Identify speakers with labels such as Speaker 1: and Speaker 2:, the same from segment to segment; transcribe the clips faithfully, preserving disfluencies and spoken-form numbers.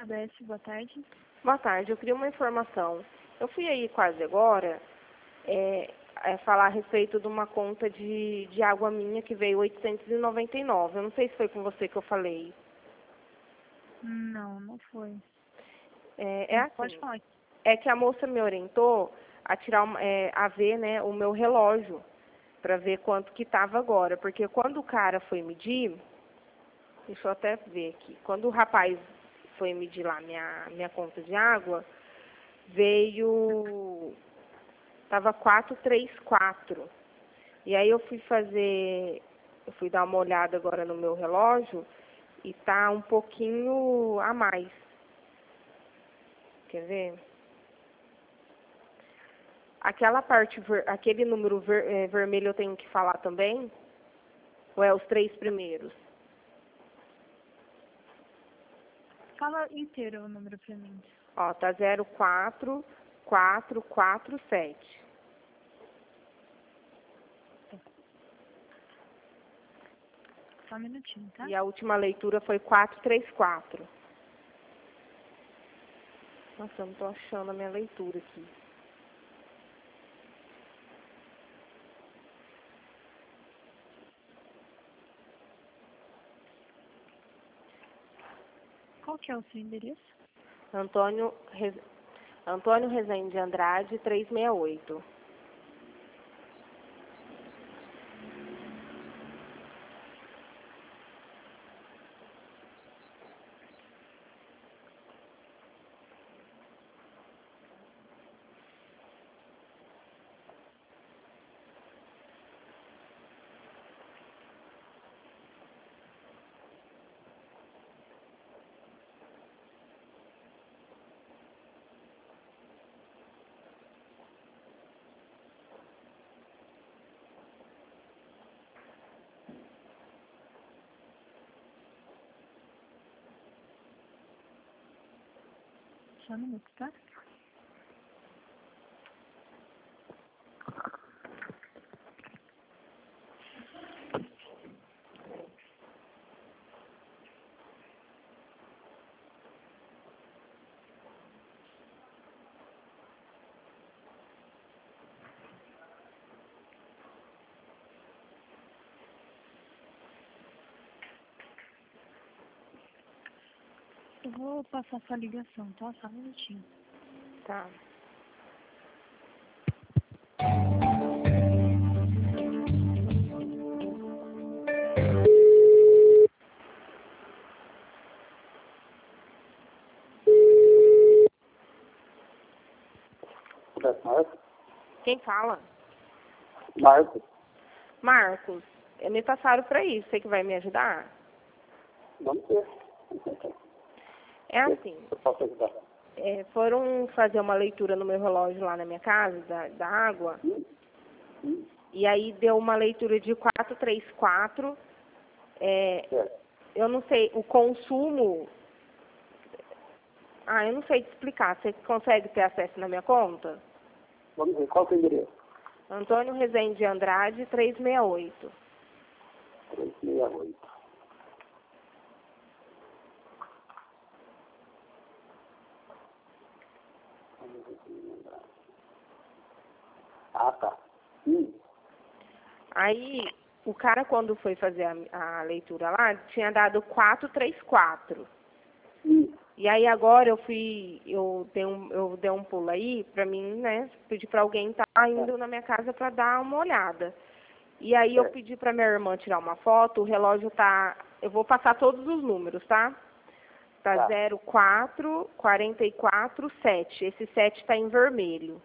Speaker 1: A B S, boa tarde.
Speaker 2: Boa tarde, eu queria uma informação. Eu fui aí quase agora é, é, falar a respeito de uma conta de, de água minha que veio oitocentos e noventa e nove. Eu não sei se foi com você que eu falei.
Speaker 1: Não, não foi.
Speaker 2: É, é assim,
Speaker 1: Pode falar.
Speaker 2: é que a moça me orientou a tirar uma, é, a ver, né, o meu relógio para ver quanto que estava agora, porque quando o cara foi medir, deixa eu até ver aqui, quando o rapaz foi medir lá minha minha conta de água, veio tava quatrocentos e trinta e quatro. E aí eu fui fazer, eu fui dar uma olhada agora no meu relógio e tá um pouquinho a mais. Quer ver? Aquela parte, ver, aquele número ver, é, vermelho eu tenho que falar também? Ou é os três primeiros?
Speaker 1: Fala inteiro o número pra mim.
Speaker 2: Ó, tá zero quatro quatro quatro sete.
Speaker 1: Só um minutinho, tá?
Speaker 2: E a última leitura foi quatrocentos e trinta e quatro. Nossa, eu não tô achando a minha leitura aqui.
Speaker 1: Qual que é o seu endereço?
Speaker 2: Antônio, Rez... Antônio Rezende Andrade, trezentos e sessenta e oito.
Speaker 1: Só um minuto, tá? Eu vou passar sua ligação, tá? Só um minutinho.
Speaker 2: Tá.
Speaker 3: Marcos?
Speaker 2: Quem fala?
Speaker 3: Marcos?
Speaker 2: Marcos, eh, me passaram para isso. Você que vai me ajudar?
Speaker 3: Vamos ver.
Speaker 2: É assim,
Speaker 3: Eu posso ajudar.
Speaker 2: é, foram fazer uma leitura no meu relógio lá na minha casa, da, da água,
Speaker 3: Hum? Hum?
Speaker 2: e aí deu uma leitura de quatrocentos e trinta e quatro. É,
Speaker 3: Certo.
Speaker 2: eu não sei, o consumo... Ah, eu não sei te explicar. Você consegue ter acesso na minha conta?
Speaker 3: Vamos ver. Qual é o seu endereço?
Speaker 2: Antônio Rezende Andrade, trezentos e sessenta e oito.
Speaker 3: trezentos e sessenta e oito. Ah, tá. Hum.
Speaker 2: Aí, o cara, quando foi fazer a, a leitura lá, tinha dado quatrocentos e trinta e quatro.
Speaker 3: Hum.
Speaker 2: E aí, agora, eu fui, eu dei um, eu dei um pulo aí, pra mim, né, pedi pra alguém estar indo na minha casa pra dar uma olhada. E aí, eu
Speaker 3: É.
Speaker 2: pedi pra minha irmã tirar uma foto, o relógio tá, eu vou passar todos os números, tá? Tá
Speaker 3: Tá.
Speaker 2: zero quatro quarenta e quatro sete. Esse sete tá em vermelho.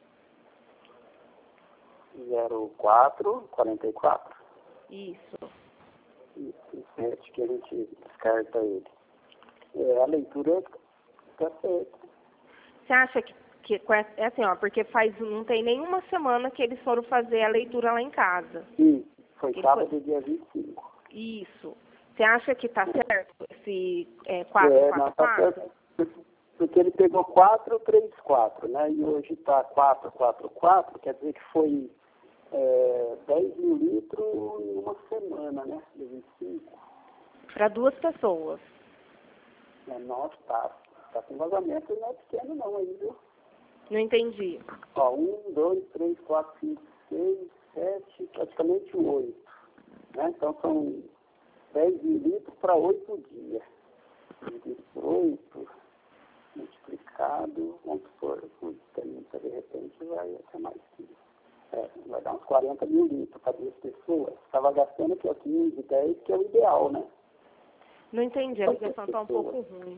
Speaker 3: zero quatro quarenta e quatro.
Speaker 2: Isso.
Speaker 3: Isso, sete que a gente descarta ele. É, a leitura está certa.
Speaker 2: Você acha que, que com essa- é assim, ó, porque faz, não tem nenhuma semana que eles foram fazer a leitura lá em casa.
Speaker 3: Sim, foi
Speaker 2: Ele
Speaker 3: sábado,
Speaker 2: foi-
Speaker 3: dia vinte e cinco.
Speaker 2: Isso. Você acha que tá certo esse é,
Speaker 3: É,
Speaker 2: quatrocentos e
Speaker 3: não,
Speaker 2: quarenta e
Speaker 3: tá
Speaker 2: quatro?
Speaker 3: certo. Porque ele pegou quatrocentos e trinta e quatro, né? E hoje está quatrocentos e quarenta e quatro, quer dizer que foi é, dez mil litros em uma semana, né? De vinte e cinco.
Speaker 2: Para duas pessoas.
Speaker 3: É nove taças. Tá com vazamento, não é pequeno não aí, viu?
Speaker 2: Não entendi.
Speaker 3: Ó, um, dois, três, quatro, cinco, seis, sete, praticamente oito. Né? Então são dez mil litros para oito dias. Dividido por oito, multiplicado, vamos supor, por trinta, de repente vai até mais que é, vai dar uns quarenta mil litros para duas pessoas. Estava gastando aqui quinze, dez, que é o ideal, né?
Speaker 2: Não entendi, a ligação está um pouco ruim.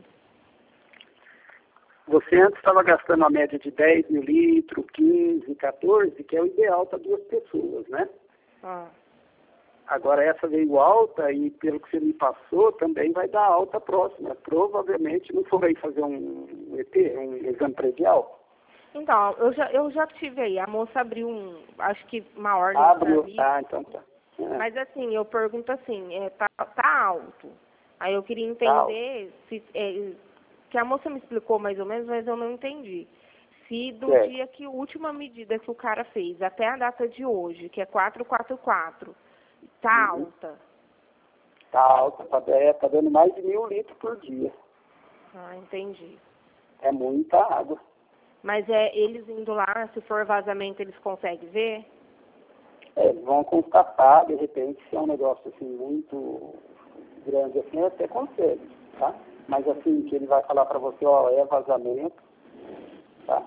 Speaker 3: Você antes estava gastando a média de dez mil litros, quinze, quatorze, que é o ideal para duas pessoas, né?
Speaker 2: Ah.
Speaker 3: Agora essa veio alta e pelo que você me passou também vai dar alta próxima. Provavelmente não for aí fazer um E T, um exame predial.
Speaker 2: Então, eu já, eu já tive aí, a moça abriu um, acho que uma ordem
Speaker 3: Abriu,
Speaker 2: pra mim.
Speaker 3: ah, então tá. É.
Speaker 2: Mas assim, eu pergunto assim, é, tá, tá alto. Aí eu queria entender
Speaker 3: Tá.
Speaker 2: se, é, que a moça me explicou mais ou menos, mas eu não entendi. Se do
Speaker 3: Certo.
Speaker 2: dia que a última medida que o cara fez, até a data de hoje, que é quatro quatro quatro, tá
Speaker 3: Uhum.
Speaker 2: alta.
Speaker 3: Tá alta, tá, é, tá dando mais de mil litros por dia.
Speaker 2: Ah, entendi.
Speaker 3: É muita água.
Speaker 2: Mas é eles indo lá, se for vazamento, eles conseguem ver?
Speaker 3: É, eles vão constatar, de repente, se é um negócio assim muito grande assim, até consegue, tá? Mas assim, que ele vai falar para você, ó, é vazamento, tá?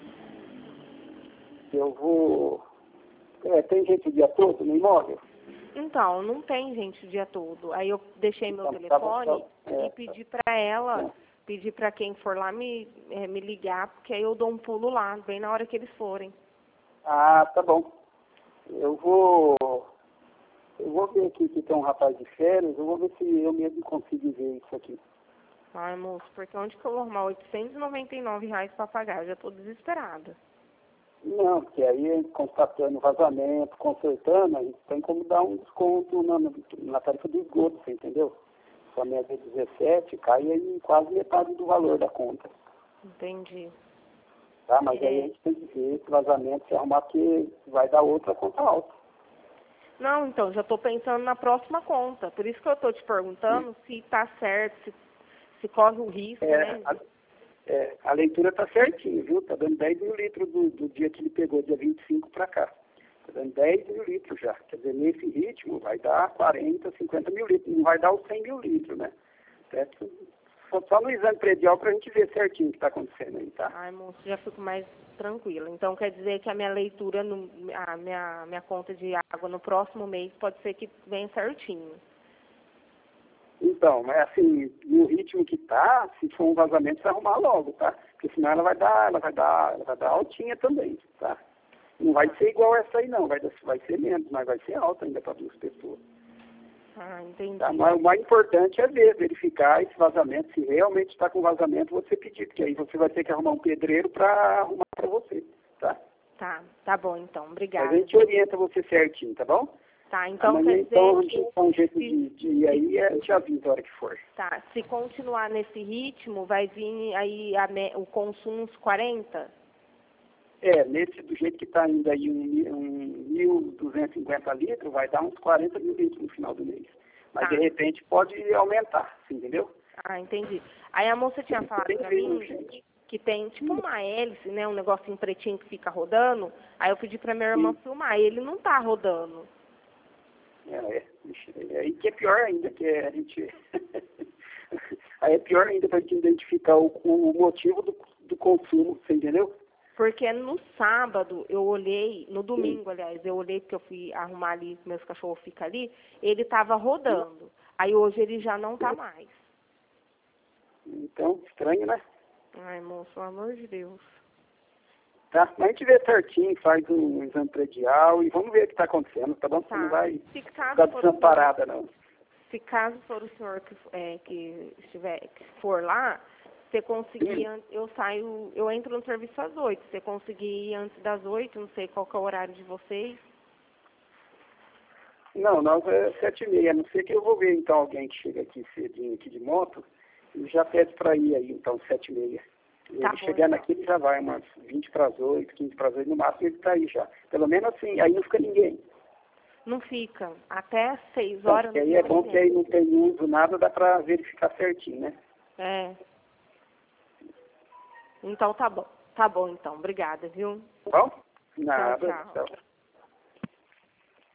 Speaker 3: Eu vou... É, tem gente o dia todo no imóvel?
Speaker 2: Então, não tem gente o dia todo. Aí eu deixei meu
Speaker 3: Então, tá bom,
Speaker 2: telefone
Speaker 3: tá, é,
Speaker 2: e pedi para ela,
Speaker 3: é.
Speaker 2: pedi para quem for lá me, é, me ligar, porque aí eu dou um pulo lá, bem na hora que eles forem.
Speaker 3: Ah, tá bom. Eu vou... Eu vou ver aqui que tem um rapaz de férias, eu vou ver se eu mesmo consigo ver isso aqui.
Speaker 2: Ai, moço, porque onde que eu vou arrumar oitocentos e noventa e nove reais para pagar? Eu já tô desesperada.
Speaker 3: Não, porque aí, constatando vazamento, consertando, a gente tem como dar um desconto na, na tarifa do esgoto, você entendeu? Se a média é dezessete, cai aí quase metade do valor da conta.
Speaker 2: Entendi.
Speaker 3: Tá? Mas
Speaker 2: É.
Speaker 3: aí a gente tem que ver esse vazamento, se arrumar, que vai dar outra conta alta.
Speaker 2: Não, então, já tô pensando na próxima conta. Por isso que eu tô te perguntando se tá certo, se, se corre o risco,
Speaker 3: É,
Speaker 2: né?
Speaker 3: a, é, a leitura está certinha, viu? Está dando dez mil litros do, do dia que ele pegou, dia vinte e cinco para cá. Está dando dez mil litros já. Quer dizer, nesse ritmo vai dar quarenta, cinquenta mil litros. Não vai dar os cem mil litros, né? Certo? Só, só no exame predial para a gente ver certinho o que está acontecendo aí, tá?
Speaker 2: Ai, moço, já fico mais tranquila. Então, quer dizer que a minha leitura, no, a minha, minha conta de água no próximo mês pode ser que venha certinho.
Speaker 3: Então, mas assim, no ritmo que tá, se for um vazamento, você arrumar logo, tá? Porque senão ela vai dar, ela vai dar, ela vai dar altinha também, tá? Não vai ser igual essa aí não, vai, vai ser menos, mas vai ser alta ainda para duas pessoas.
Speaker 2: Ah, entendi.
Speaker 3: Tá? Mas o mais importante é ver, verificar esse vazamento, se realmente está com vazamento, você pedir, porque aí você vai ter que arrumar um pedreiro para arrumar para você, tá?
Speaker 2: Tá, tá bom então, obrigada.
Speaker 3: Mas a gente orienta você certinho, tá bom?
Speaker 2: Tá, então
Speaker 3: Amanhã,
Speaker 2: quer dizer
Speaker 3: então, a
Speaker 2: que...
Speaker 3: gente dá um jeito
Speaker 2: se,
Speaker 3: de, de ir aí, a gente avisa a hora que for.
Speaker 2: Tá, se continuar nesse ritmo, vai vir aí a, o consumo uns quarenta?
Speaker 3: É, nesse, do jeito que está indo aí um, um mil duzentos e cinquenta litros, vai dar uns quarenta mil litros no final do mês. Mas,
Speaker 2: Tá.
Speaker 3: de repente, pode aumentar, entendeu?
Speaker 2: Ah, entendi. Aí a moça tinha falado pra mim que tem tipo uma hélice, né, um negocinho pretinho que fica rodando. Aí eu pedi pra minha irmã
Speaker 3: Sim.
Speaker 2: filmar, e ele não tá rodando.
Speaker 3: É, é, é aí que é pior ainda, que é a gente... aí é pior ainda para a gente identificar o, o motivo do, do consumo, você entendeu?
Speaker 2: Porque no sábado eu olhei, no domingo, aliás, eu olhei porque eu fui arrumar ali, meus cachorros ficam ali, ele estava rodando. Aí hoje ele já não tá mais.
Speaker 3: Então, estranho, né?
Speaker 2: Ai, moço, pelo amor de Deus.
Speaker 3: Tá? Mas a gente vê certinho, faz um exame predial e vamos ver o que está acontecendo, tá bom? Você
Speaker 2: Tá.
Speaker 3: não vai
Speaker 2: Se caso
Speaker 3: ficar
Speaker 2: for o
Speaker 3: desamparada,
Speaker 2: senhor,
Speaker 3: não.
Speaker 2: se caso for o senhor que, é, que estiver, que for lá, você conseguir,
Speaker 3: Hum.
Speaker 2: eu saio, eu entro no serviço às oito. Se você conseguir ir antes das oito, não sei qual que é o horário de vocês.
Speaker 3: Não, nós é sete e meia, a não ser que eu vou ver então alguém que chega aqui cedinho aqui de moto e já pede para ir aí, então, sete e meia.
Speaker 2: Tá
Speaker 3: Ele
Speaker 2: bom,
Speaker 3: chegando
Speaker 2: então.
Speaker 3: aqui, ele já vai umas vinte para as oito, quinze para as oito, no máximo ele está aí já. Pelo menos assim, aí não fica ninguém.
Speaker 2: Não fica. Até seis
Speaker 3: Então,
Speaker 2: horas
Speaker 3: porque
Speaker 2: não
Speaker 3: aí é
Speaker 2: fica
Speaker 3: bom que aí
Speaker 2: ninguém.
Speaker 3: não tem uso, nada, dá para verificar certinho, né?
Speaker 2: É. Então tá bom. Tá bom, então. Obrigada, viu?
Speaker 3: Bom? Nada.
Speaker 2: Tchau, tchau.
Speaker 3: Tchau.